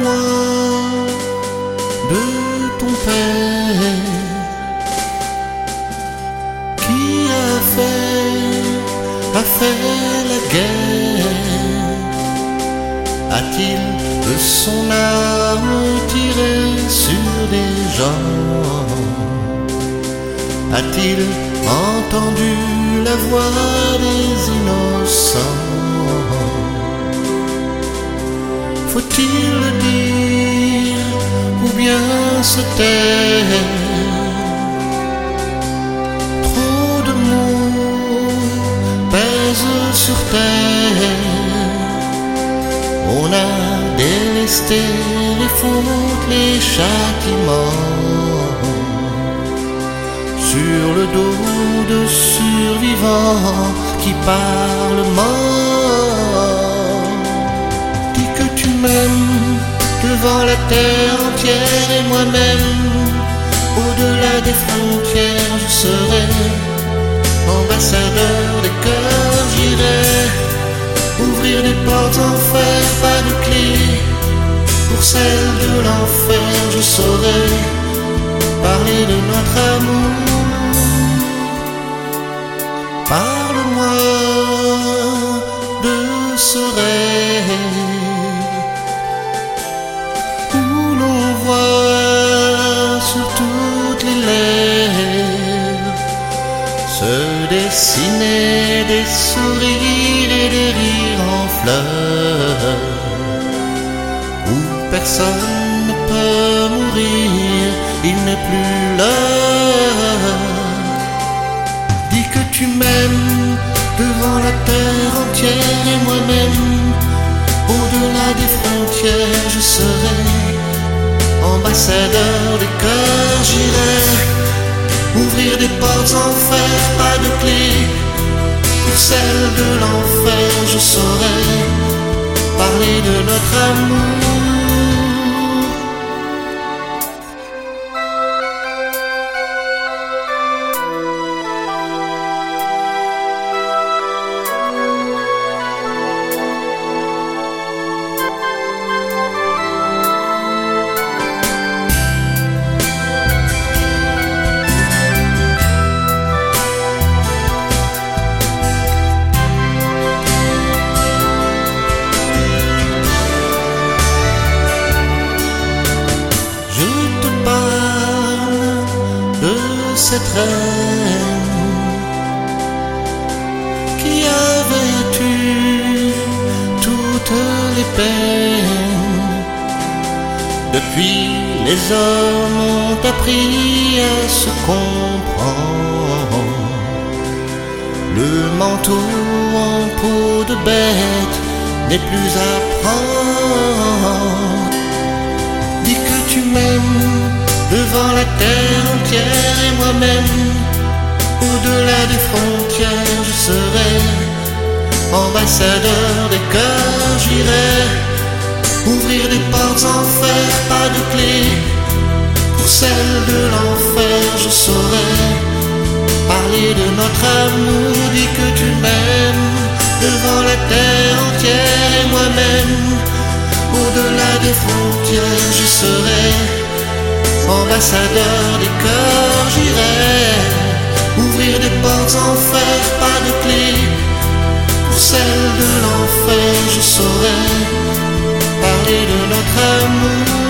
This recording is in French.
Parle-moi de ton père qui a fait la guerre. A-t-il de son arme tiré sur des gens? A-t-il entendu la voix des innocents? Faut-il le dire ou bien se taire? Trop de mots pèsent sur terre. On a délesté les fautes, les châtiments sur le dos de survivants qui parlent mort. Dis que tu m'aimes devant la terre entière et moi-même, au-delà des frontières, je serai ambassadeur des cœurs. J'irai ouvrir des portes en fer, pas de clé. Pour celles de l'enfer, je saurai parler de notre amour. Parle-moi de ce rêve où l'on voit sur toutes les lèvres se dessiner des sourires et des rires en fleurs, où personne ne peut mourir, il n'est plus l'heure. Dis que tu m'aimes devant la terre entière et moi-même, au-delà des frontières, je serai ambassadeur des cœurs. J'irai ouvrir des portes en fer, pas de clé. Pour celles de l'enfer, je saurai parler de notre amour. Cette reine qui a vécu toutes les peines. Depuis, les hommes ont appris à se comprendre. Le manteau en peau de bête n'est plus à prendre. Dis que tu m'aimes devant la terre entière et moi-même, au-delà des frontières, je serai ambassadeur des cœurs. J'irai ouvrir des portes en fer, pas de clé. Pour celles de l'enfer, je saurai parler de notre amour. Dis que tu m'aimes devant la terre entière et moi-même, au-delà des frontières, je serai ambassadeur des cœurs. J'irai ouvrir des portes en fer, pas de clé. Pour celles de l'enfer, je saurai parler de notre amour.